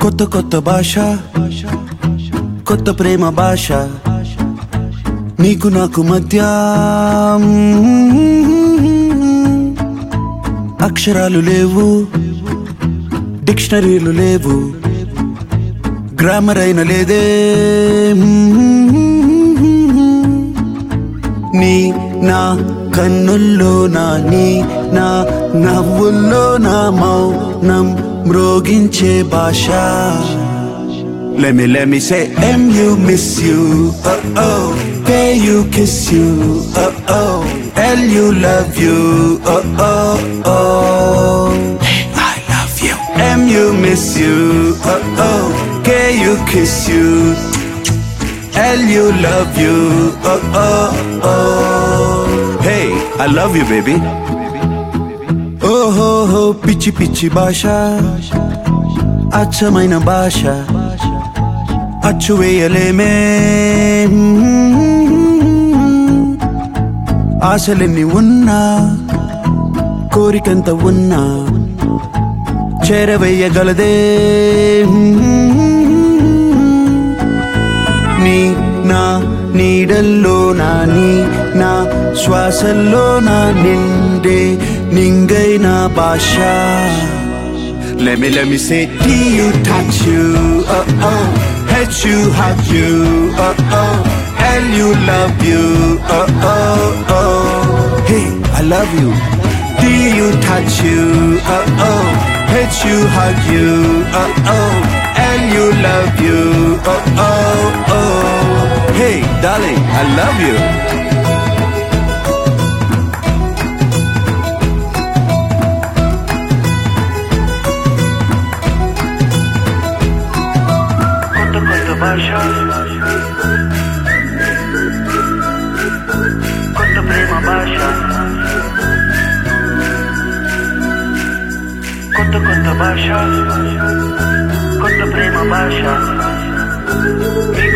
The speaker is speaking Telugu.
కొత్త కొత్త భాష, కొత్త ప్రేమ భాష, నీకు నాకు మధ్య అక్షరాలు లేవు, డిక్షనరీలు లేవు, గ్రామర్ అయిన లేదే. నీ నా కన్నుల్లో నా, నీ నా నవ్వుల్లో నా మౌనం మ్రోగించే భాష. Let me say M-U miss you, oh-oh, K-U kiss you, oh-oh, L-U love you, oh-oh, hey, I love you. M-U miss you, oh-oh, K-U kiss you, L-U love you, oh-oh, hey, I love you baby. Oh ho ho, పిచ్చి పిచ్చి భాష, అచ్చమైన భాష, అచ్చు వేయలేమే. ఆశలెన్ని ఉన్నా, కోరికంత ఉన్నా, చేరవేయగలదే. నీ నా నీడల్లో నా, నీ నా శ్వాసల్లో నా నిండే నింగైన భాష. Let me say D-U touch you, oh-oh, H-U hug you, oh-oh, L-U love you, oh-oh, hey, I love you. D-U touch you, oh-oh, H-U hug you, oh-oh, L-U love you, oh-oh, hey, darling, I love you. భాష, కొత్త ప్రేమ భాష, కొత్త కొత్త భాష, కొత్త ప్రేమ భాష.